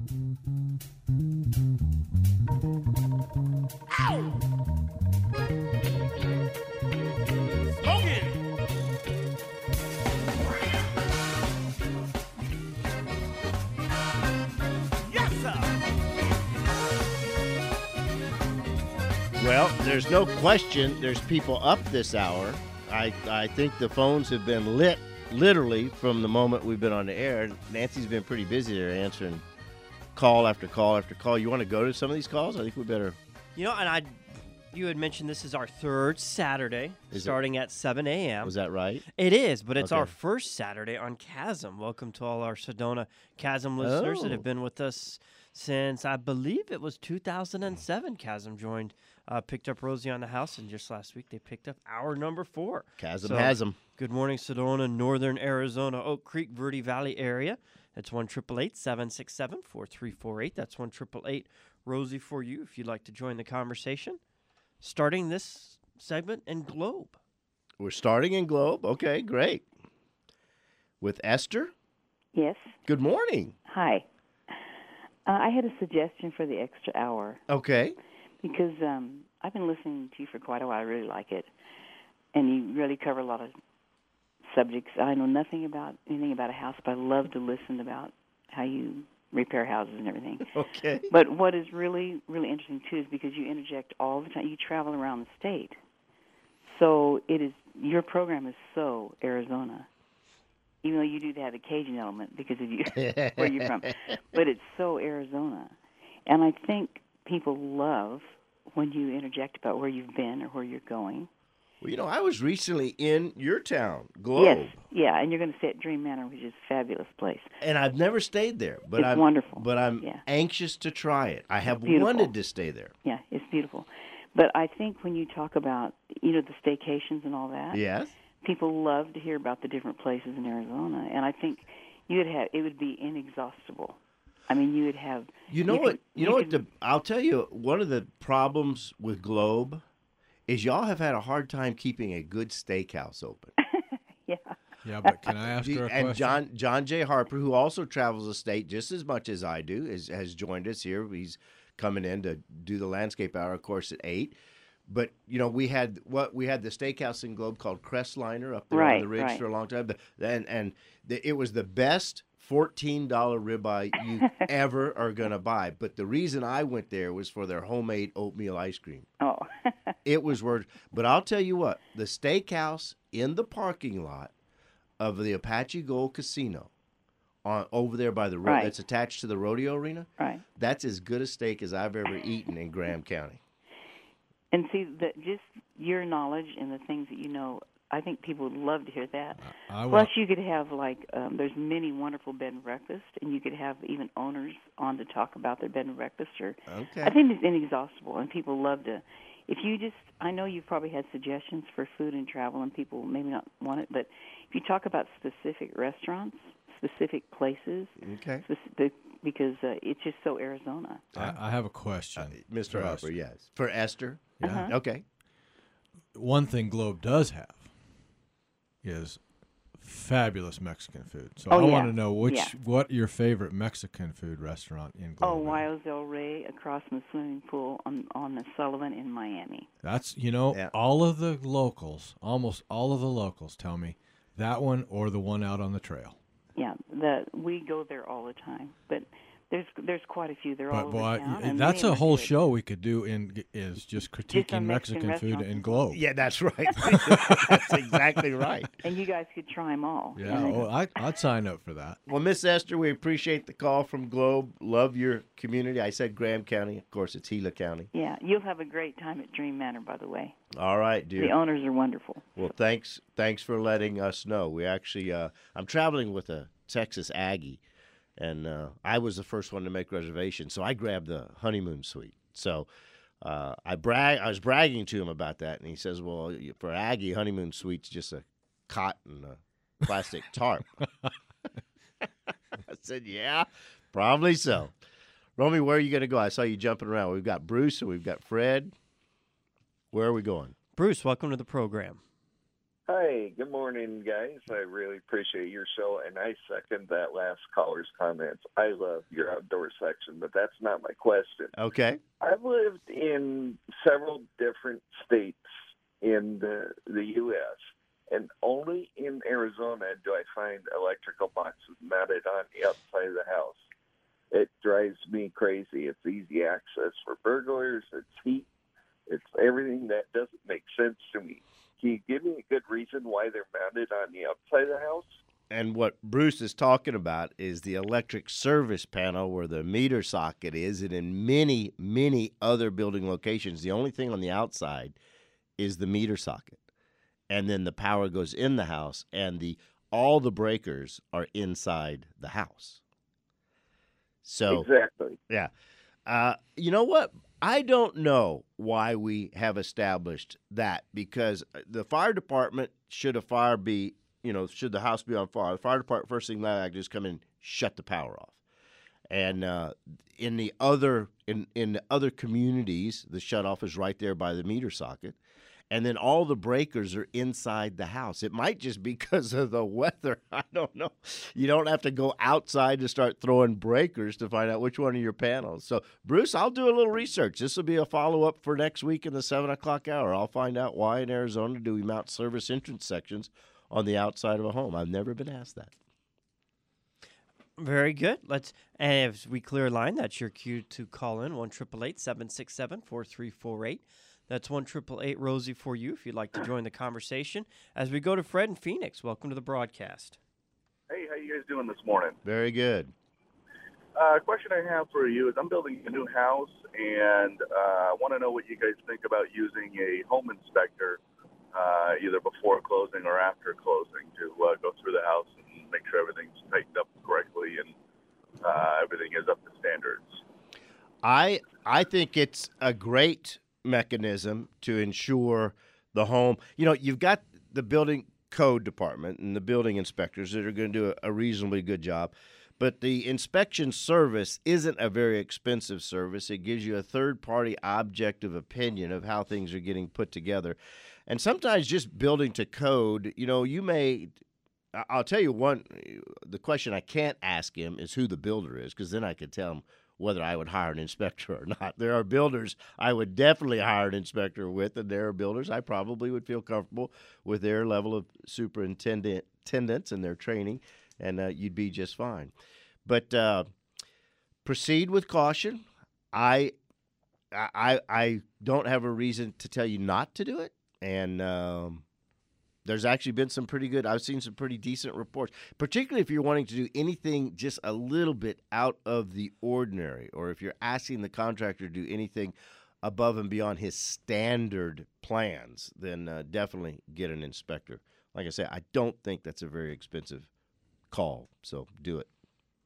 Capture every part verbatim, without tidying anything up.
Well, there's no question there's people up this hour. I I think the phones have been lit literally from the moment we've been on the air. Nancy's been pretty busy there answering call after call after call. You want to go to some of these calls? I think we better. You know, and I, you had mentioned this is our third Saturday, Is starting at seven a.m. Was that right? It is, but it's Okay. our first Saturday on Chasm. Welcome to all our Sedona Chasm listeners that Oh. have been with us since, I believe it was two thousand seven. Chasm joined, uh, picked up Rosie on the house, and just last week they picked up our number four. Chasm So, has them. Good morning, Sedona, Northern Arizona, Oak Creek, Verde Valley area. That's one eight eight eight, seven six seven, four three four eight. That's one eight eight eight, Rosie for you if you'd like to join the conversation. Starting this segment in Globe. We're starting in Globe. Okay, great. With Esther. Yes. Good morning. Hi. Uh, I had a suggestion for the extra hour Okay. because um, I've been listening to you for quite a while. I really like it. And you really cover a lot of subjects. I know nothing about anything about a house, but I love to listen about how you repair houses and everything. Okay. But what is really, really interesting, too, is because you interject all the time. You travel around the state. So it is your program is so Arizona, even though you do have the Cajun element because of you, where you're from. But it's so Arizona. And I think people love when you interject about where you've been or where you're going. Well, you know, I was recently in your town, Globe. Yes, yeah, and you're going to stay at Dream Manor, which is a fabulous place. And I've never stayed there, but It's I'm wonderful. But I'm Yeah. anxious to try it. I have beautiful. wanted to stay there. Yeah, it's beautiful. But I think when you talk about, you know, the staycations and all that, Yes. people love to hear about the different places in Arizona, and I think you'd have it would be inexhaustible. I mean, you would have. You know you what? could- you know what? could- The, I'll tell you. One of the problems with Globe is y'all have had a hard time keeping a good steakhouse open. yeah. Yeah, but can I ask her a and question? John John J. Harper, who also travels the state just as much as I do, is, has joined us here. He's coming in to do the landscape hour, of course, at eight. But you know, we had what we had the steakhouse in Globe called Crestliner up there on Right, the ridge right. for a long time. The- And and the, it was the best fourteen dollar ribeye you ever are gonna buy. But the reason I went there was for their homemade oatmeal ice cream. Oh. It was worth. But I'll tell you what, the steakhouse in the parking lot of the Apache Gold Casino, on over there by the road Right. that's attached to the rodeo arena. Right. That's as good a steak as I've ever eaten in Graham County. And see, that just your knowledge and the things that you know, I think people would love to hear that. I Plus, want, you could have, like, um, there's many wonderful bed and breakfast, and you could have even owners on to talk about their bed and breakfast. Or, Okay. I think it's inexhaustible, and people love to. If you just, I know you've probably had suggestions for food and travel, and people maybe not want it, but if you talk about specific restaurants, specific places, Okay. specific, because uh, it's just so Arizona. I, I have a question. Uh, Mister for Harper, Esther. yes. For Esther? Yeah. Uh-huh. Okay. One thing Globe does have is fabulous Mexican food. So Oh, I yeah. want to know which Yeah. what your favorite Mexican food restaurant in Globe. Oh, is. Wiles Del Rey across from the swimming pool on on the Sullivan in Miami. That's you know Yeah. all of the locals, almost all of the locals tell me that one or the one out on the trail. Yeah, the we go there all the time, but there's there's quite a few. They're all But over boy, town. y- and that's many a of them whole are good. show we could do in is just critiquing on Mexican Mexican, food restaurants. in Globe. Yeah, that's right. That's exactly right. And you guys could try them all. Yeah, And oh, I, I'd sign up for that. Well, Miss Esther, we appreciate the call from Globe. Love your community. I said Graham County. Of course, it's Gila County. yeah, you'll have a great time at Dream Manor, by the way. All right, The dear. owners are wonderful. Well, thanks thanks for letting us know. We actually, uh, I'm traveling with a Texas Aggie, and uh, I was the first one to make reservations, so I grabbed the honeymoon suite. So uh, I brag, I was bragging to him about that, and he says, "Well, for Aggie, honeymoon suite's just a cot and a plastic tarp." I said, "Yeah, probably so." Romy, where are you going to go? I saw you jumping around. We've got Bruce and we've got Fred. Where are we going? Bruce, welcome to the program. Hi, good morning, guys. I really appreciate your show, and I second that last caller's comments. I love your outdoor section, but that's not my question. Okay. I've lived in several different states in the, the U S, and only in Arizona do I find electrical boxes mounted on the outside of the house. It drives me crazy. It's easy access for burglars. It's heat. It's everything that doesn't make sense to me. Can you give me a good reason why they're mounted on the outside of the house? And what Bruce is talking about is the electric service panel where the meter socket is, and in many, many other building locations, the only thing on the outside is the meter socket. And then the power goes in the house, and the all the breakers are inside the house. So Exactly. yeah. Uh, you know what? I don't know why we have established that, because the fire department, should a fire be, you know, should the house be on fire, the fire department, first thing they do is come in, shut the power off. And uh, in the other in, in the other communities, the shutoff is right there by the meter socket. And then all the breakers are inside the house. It might just be because of the weather. I don't know. You don't have to go outside to start throwing breakers to find out which one of your panels. So, Bruce, I'll do a little research. This will be a follow-up for next week in the seven o'clock hour. I'll find out why in Arizona do we mount service entrance sections on the outside of a home. I've never been asked that. Very good. Let's, and as we clear a line, that's your cue to call in, one eight eight eight, seven six seven, four three four eight. That's one eight eight eight, Rosie for you if you'd like to join the conversation. As we go to Fred in Phoenix, welcome to the broadcast. Hey, how you guys doing this morning? Very good. Uh, question I have for you is I'm building a new house, and uh, I want to know what you guys think about using a home inspector uh, either before closing or after closing to uh, go through the house and make sure everything's tightened up correctly and uh, everything is up to standards. I I think it's a great mechanism to ensure the home. You know, you've got the building code department and the building inspectors that are going to do a, a reasonably good job, but the inspection service isn't a very expensive service. It gives you a third-party objective opinion of how things are getting put together. And sometimes just building to code, you know, you may – I'll tell you one – the question I can't ask him is who the builder is, because then I could tell him whether I would hire an inspector or not. There are builders I would definitely hire an inspector with, and there are builders I probably would feel comfortable with their level of superintendent attendance and their training, and uh, you'd be just fine. But uh, proceed with caution. I, I, I don't have a reason to tell you not to do it, and um, there's actually been some pretty good, I've seen some pretty decent reports, particularly if you're wanting to do anything just a little bit out of the ordinary, or if you're asking the contractor to do anything above and beyond his standard plans, then uh, definitely get an inspector. Like I said, I don't think that's a very expensive call, so do it.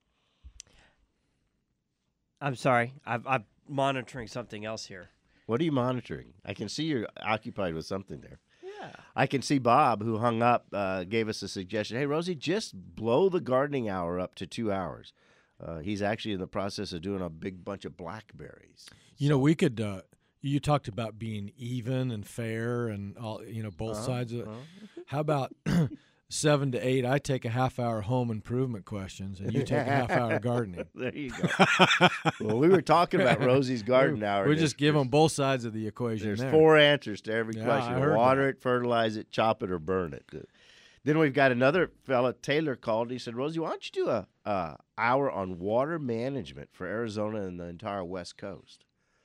I'm sorry. I've, I'm monitoring something else here. What are you monitoring? I can see you're occupied with something there. Yeah. I can see Bob, who hung up, uh, gave us a suggestion. Hey, Rosie, just blow the gardening hour up to two hours. Uh, he's actually in the process of doing a big bunch of blackberries. You know, we could. Uh, you talked about being even and fair, and all. You know, both Uh-huh, sides of it. uh-huh. How about seven to eight? I take a half hour home improvement questions, and you take a half hour gardening. There you go. Well, we were talking about Rosie's garden hour. We There's- just give there's- them both sides of the equation. There's there. four answers to every Yeah, question. I heard Water that. it, fertilize it, chop it, or burn it. Then we've got another fella, Taylor, called. He said, Rosie, why don't you do a, a hour on water management for Arizona and the entire West Coast?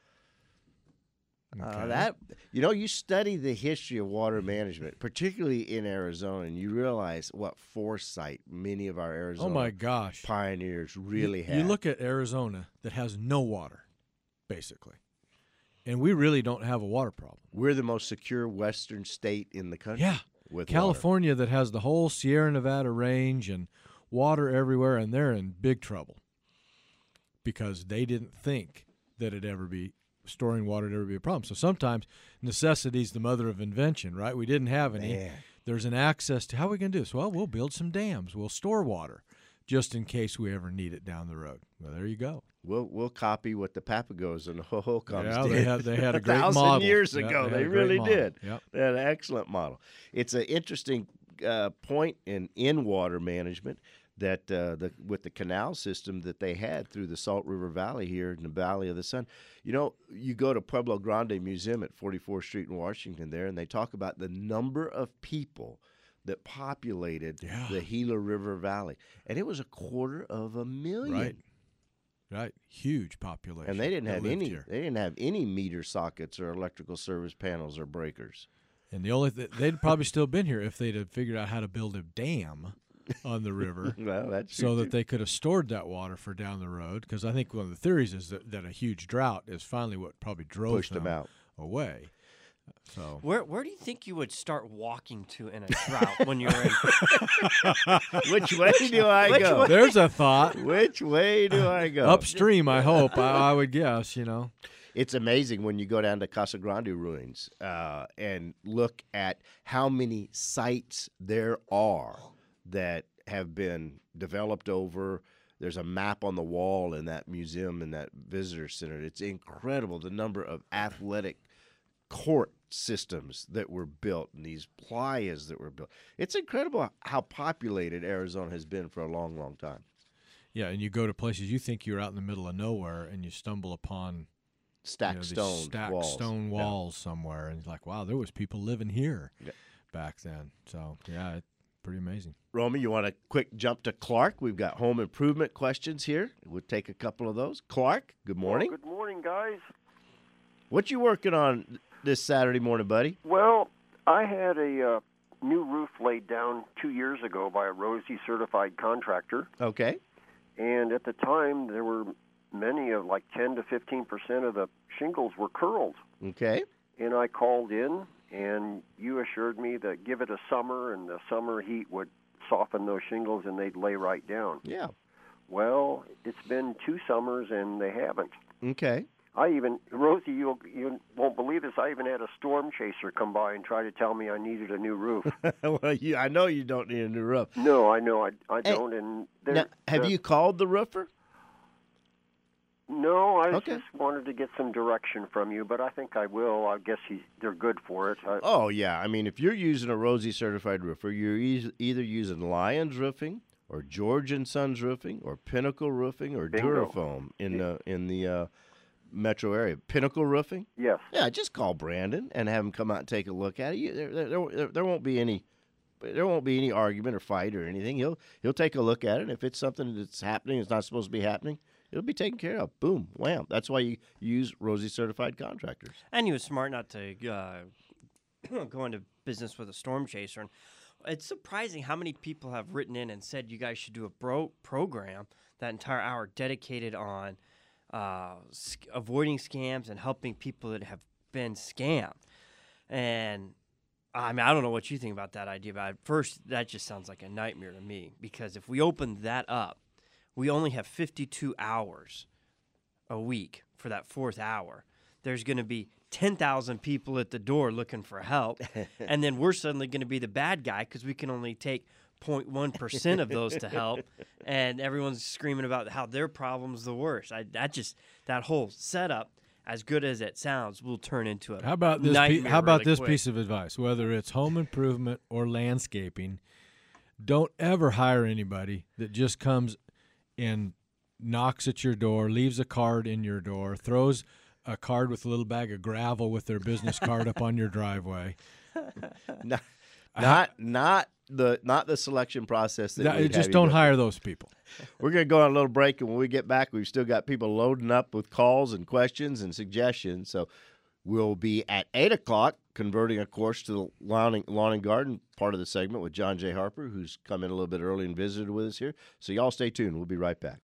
Uh, Okay. that you know, you study the history of water management, particularly in Arizona, and you realize what foresight many of our Arizona Oh my gosh! pioneers really you, had. You look at Arizona that has no water, basically, and we really don't have a water problem. We're the most secure western state in the country. Yeah, with California that has the whole Sierra Nevada range and water everywhere, and they're in big trouble because they didn't think that it'd ever be storing water would ever be a problem. So sometimes necessity is the mother of invention, right? We didn't have any. Man. There's an access to how are we going to do this? Well, we'll build some dams. We'll store water just in case we ever need it down the road. Well, there you go. We'll we'll copy what the Papagos and the Hohokams Yeah, did. they had they had a great thousand model years Yeah, ago. had they a great really model. did. Yep. They had an excellent model. It's an interesting uh, point in in water management that uh, the with the canal system that they had through the Salt River Valley here in the Valley of the Sun. You know, you go to Pueblo Grande Museum at forty-fourth Street in Washington there, and they talk about the number of people that populated Yeah. the Gila River Valley, and it was a quarter of a million. Right. Right. Huge population. And they didn't that have lived any. here. They didn't have any meter sockets or electrical service panels or breakers. And the only th- they'd probably still been here if they'd have figured out how to build a dam on the river. Well, that's so true, that too. they could have stored that water for down the road. Because I think one of the theories is that, that a huge drought is finally what probably drove Pushed them out. away. So Where where do you think you would start walking to in a drought when you're in? Which way do I Which go? way- there's a thought. Which way do I go? Upstream, I hope. I, I would guess. You know. It's amazing when you go down to Casa Grande ruins uh, and look at how many sites there are that have been developed over. There's a map on the wall in that museum in that visitor center. It's incredible the number of athletic court systems that were built and these playas that were built. It's incredible how populated Arizona has been for a long, long time. Yeah, and you go to places you think you're out in the middle of nowhere, and you stumble upon Stacked you know, these stone stacked walls. stone Yeah. walls somewhere, and it's like, wow, there was people living here Yeah. back then. So yeah, it's pretty amazing. Romy, you want a quick jump to Clark? We've got home improvement questions here. We'll take a couple of those. Clark, good morning. Well, good morning, guys. What you working on this Saturday morning, buddy? Well, I had a uh, new roof laid down two years ago by a Rosie certified contractor, Okay. and at the time there were many of like ten to fifteen percent of the shingles were curled. Okay. And I called in, and you assured me that give it a summer, and the summer heat would soften those shingles, and they'd lay right down. Yeah. Well, it's been two summers, and they haven't. Okay. I even, Rosie, you you won't believe this, I even had a storm chaser come by and try to tell me I needed a new roof. Well, you, I know you don't need a new roof. No, I know I, I Hey, don't. And Now, there- have the- you called the roofer? No, I Okay. just wanted to get some direction from you, but I think I will. I guess he's, they're good for it. I, Oh, yeah. I mean, if you're using a Rosie certified roofer, you're e- either using Lions Roofing or George and Sons Roofing or Pinnacle Roofing or Bingo. Durafoam in the in the uh, metro area. Pinnacle Roofing? Yes. Yeah, just call Brandon and have him come out and take a look at it. You, there, there, there, there won't be any, there won't be any argument or fight or anything. He'll he'll take a look at it. And if it's something that's happening, it's not supposed to be happening, it'll be taken care of. Boom, wham. That's why you use Rosie certified contractors. And he was smart not to uh, go into business with a storm chaser. And it's surprising how many people have written in and said you guys should do a bro- program, that entire hour dedicated on uh, sc- avoiding scams and helping people that have been scammed. And I mean, I don't know what you think about that idea, but at first, that just sounds like a nightmare to me. Because if we open that up, we only have fifty-two hours a week for that fourth hour. There's going to be ten thousand people at the door looking for help, and then we're suddenly going to be the bad guy because we can only take zero point one percent of those to help, and everyone's screaming about how their problem's the worst. I, that just that whole setup, as good as it sounds, will turn into a How about this? nightmare Pe- how about really this quick. piece of advice? Whether it's home improvement or landscaping, don't ever hire anybody that just comes and knocks at your door, leaves a card in your door, throws a card with a little bag of gravel with their business card up on your driveway. not, not not the not the selection process that That- we'd have just you don't go hire those people. We're going to go on a little break, and when we get back, we've still got people loading up with calls and questions and suggestions. So we'll be at eight o'clock converting, of course, to the lawn and, lawn and garden part of the segment with John J. Harper, who's come in a little bit early and visited with us here. So y'all stay tuned. We'll be right back.